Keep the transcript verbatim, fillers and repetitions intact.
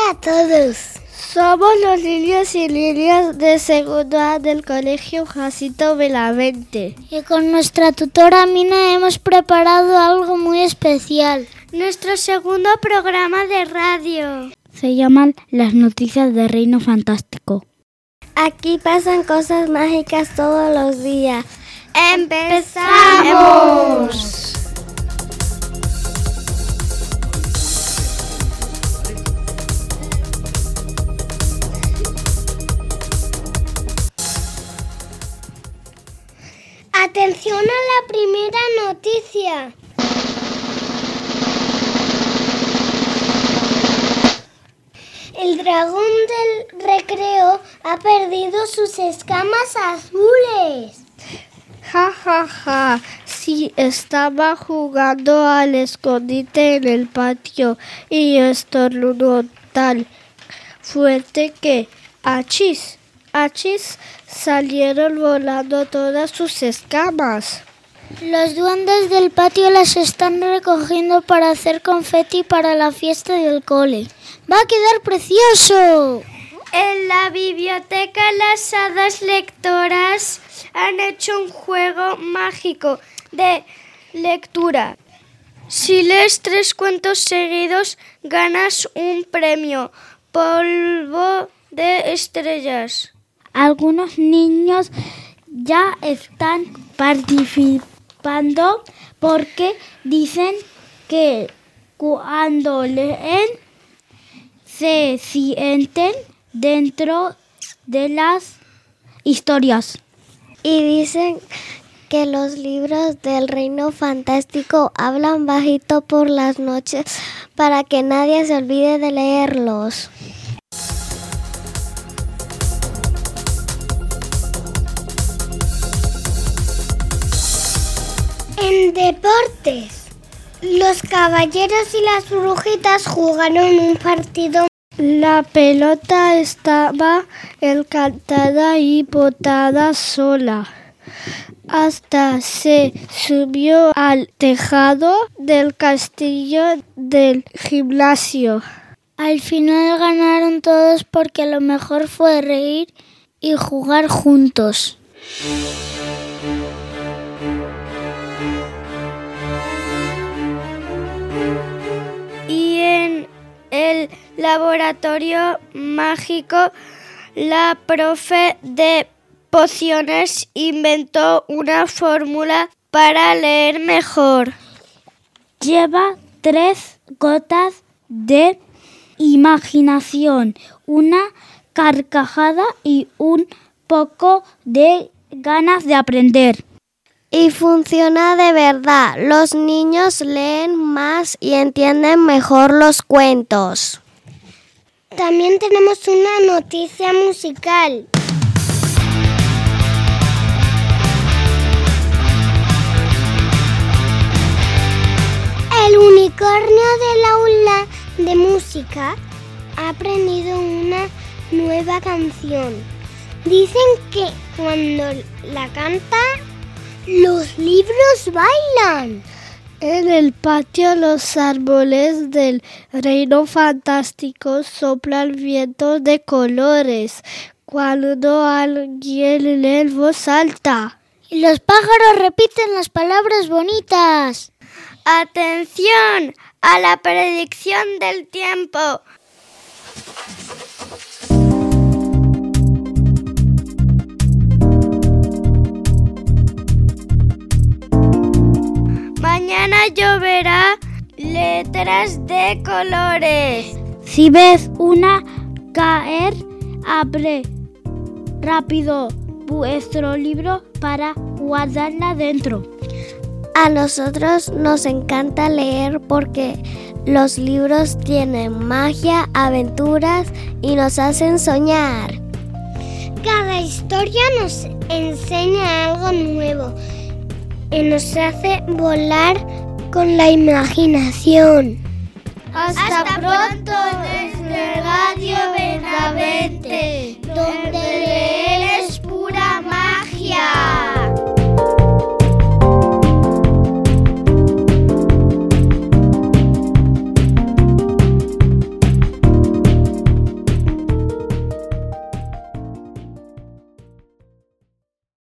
a todos. Somos los niños y niñas de segundo A del Colegio Jacinto Benavente. Y con nuestra tutora Mina hemos preparado algo muy especial. Nuestro segundo programa de radio. Se llaman Las Noticias del Reino Fantástico. Aquí pasan cosas mágicas todos los días. ¡Empezamos! ¡Atención a la primera noticia! El dragón del recreo ha perdido sus escamas azules. Ja, ja, ja. Sí, estaba jugando al escondite en el patio y estornudó tan fuerte que ¡achis! ¡achis! Salieron volando todas sus escamas. Los duendes del patio las están recogiendo para hacer confeti para la fiesta del cole. ¡Va a quedar precioso! En la biblioteca las hadas lectoras han hecho un juego mágico de lectura. Si lees tres cuentos seguidos, ganas un premio, polvo de estrellas. Algunos niños ya están participando porque dicen que cuando leen se sienten dentro de las historias. Y dicen que los libros del Reino Fantástico hablan bajito por las noches para que nadie se olvide de leerlos. En deportes, los caballeros y las brujitas jugaron un partido. La pelota estaba encantada y botada sola. Hasta se subió al tejado del castillo del gimnasio. Al final ganaron todos porque lo mejor fue reír y jugar juntos. Y en el laboratorio mágico, la profe de pociones inventó una fórmula para leer mejor. Lleva tres gotas de imaginación, una carcajada y un poco de ganas de aprender. Y funciona de verdad. Los niños leen más y entienden mejor los cuentos. También tenemos una noticia musical. El unicornio del aula de música ha aprendido una nueva canción. Dicen que cuando la canta, los libros bailan. En el patio los árboles del Reino Fantástico soplan vientos de colores cuando alguien lee en voz alta. Y los pájaros repiten las palabras bonitas. ¡Atención a la predicción del tiempo! Mañana lloverá letras de colores. Si ves una caer, abre rápido vuestro libro para guardarla dentro. A nosotros nos encanta leer porque los libros tienen magia, aventuras y nos hacen soñar. Cada historia nos enseña algo nuevo y nos hace volar con la imaginación. Hasta, Hasta pronto, desde